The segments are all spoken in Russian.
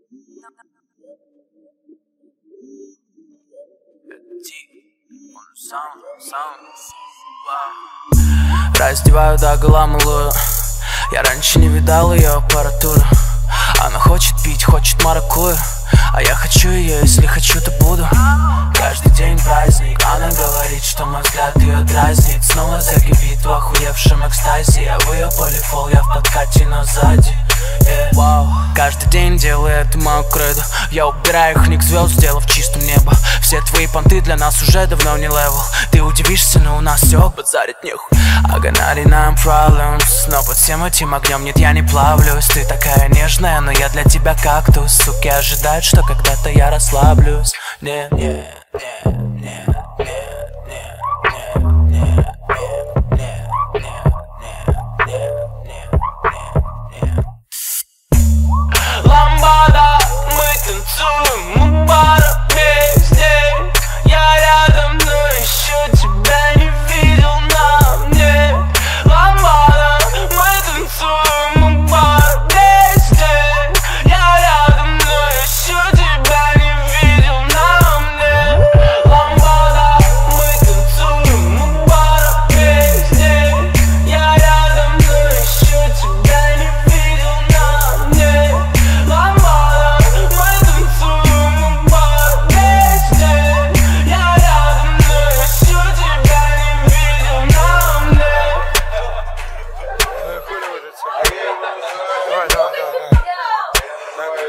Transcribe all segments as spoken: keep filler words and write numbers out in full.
Раздеваю догола малую. Я раньше не видал ее аппаратуру. Она хочет пить, хочет маракую, а я хочу ее, если хочу, то буду. Каждый день праздник. Она говорит, что мой взгляд ее дразнит. Снова закипит в охуевшем экстазе. Я в ее полифол, я в подкате, но сзади. Yeah. Wow. Каждый день делаю это мою кредо. Я убираю их ник звезд, сделав чистым небо. Все твои понты для нас уже давно не левел. Ты удивишься, но у нас все базарить нехуй. I got ninety-nine problems, но под всем этим огнем нет, я не плавлюсь. Ты такая нежная, но я для тебя кактус. Суки ожидают, что когда-то я расслаблюсь. Нет, нет, нет, нет, нет, нет, нет, нет, нет, нет, нет. Ламбада, мы танцуем у бара везде. Я рядом, но еще тебя не видел на мне. Ламбада, мы танцуем у бара везде. Я рядом, но еще тебя не видел на мне. Ламбада, мы танцуем у бара везде. Я рядом, но еще тебя не видел на мне. Ламбада, мы танцуем у бара везде. Я рядом, но еще тебя не видел на мне. Давай, давай, давай, давай.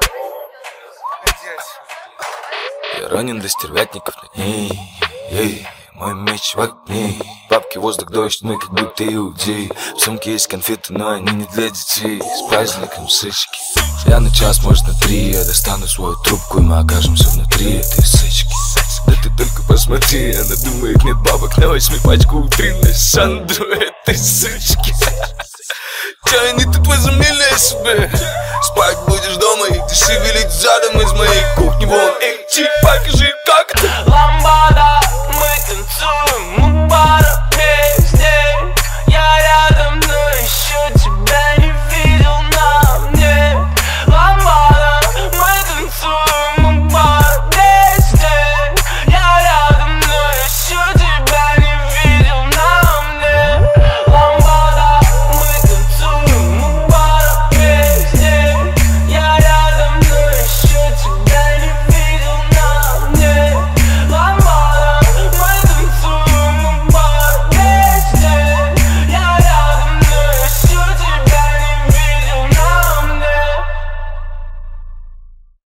Я ранен до стервятников на ней. Ей, мой меч в огне. Бабки, воздух, дождь, мы как будто иудеи. В сумке есть конфеты, но они не для детей. С праздником сычки. Я на час, может на три. Я достану свою трубку, и мы окажемся внутри этой сычки. Да ты только посмотри, она думает, нет бабок, на восьми пачку утренней Сандру этой сычки. Чё они тут возомнили о себе? Спать будешь дома, и ты шевелить задом из моей кухни. Вон, эй, чик, покажи, как. Ламбада.